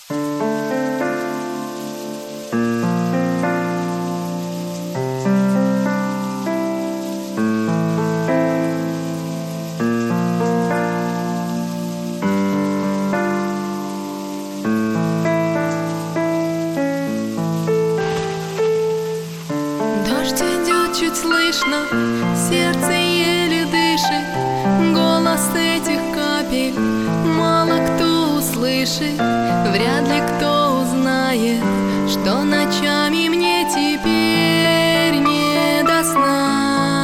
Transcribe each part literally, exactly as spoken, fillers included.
Дождь идет, чуть слышно, сердце еле дышит. Голос этих капель мало кто услышит. Вряд ли кто узнает, что ночами мне теперь не до сна.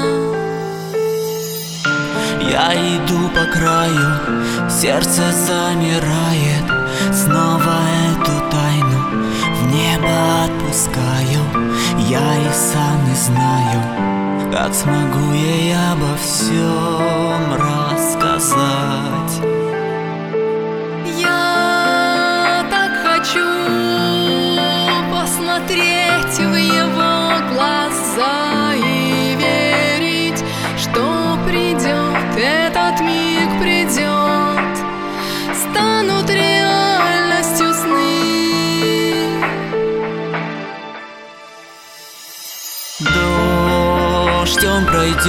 Я иду по краю, сердце замирает. Снова эту тайну в небо отпускаю. Я и сам не знаю, как смогу ей обо всем рассказать. Я так хочу посмотреть в его глаза и верить, что придет, этот миг придет, станут реальностью сны. Дождь, он пройдет,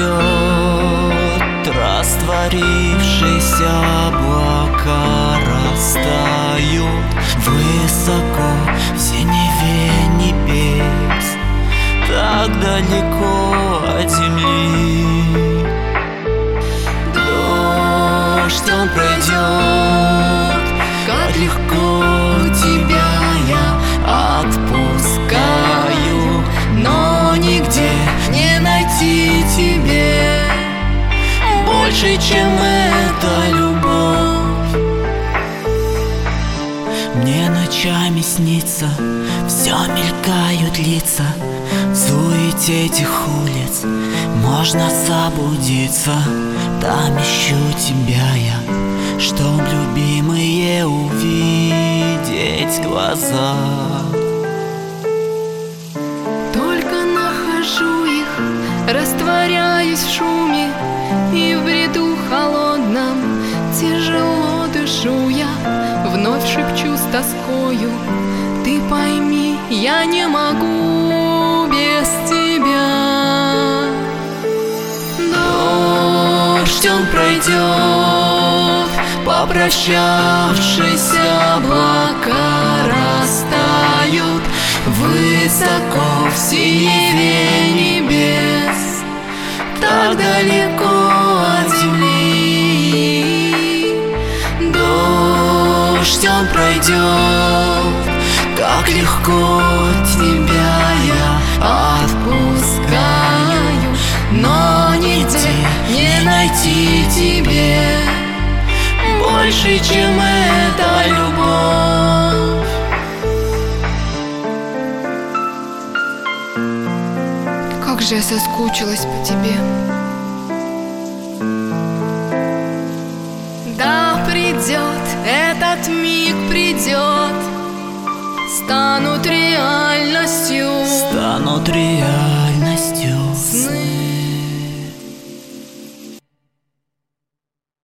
растворившиеся облака растают высоко в синеве небес, так далеко от земли. Дождь, он пройдет, как легко тебя я отпускаю, но нигде не найти тебе больше, чем эта любовь. Мне ночами снится, все мелькают лица. В суете этих улиц можно заблудиться. Там ищу тебя я, чтоб любимые увидеть глаза. Растворяюсь в шуме и в бреду холодном, тяжело дышу я, вновь шепчу с тоскою: ты пойми, я не могу без тебя. Дождь, он пройдет, попрощавшиеся облака растают высоко в синеве небес, так далеко от земли. Дождь, он пройдет, как легко тебя я отпускаю, но нигде не найти тебе больше, чем эта любовь. Как же я соскучилась по тебе. Да, придет, этот миг придет, станут реальностью, станут реальностью.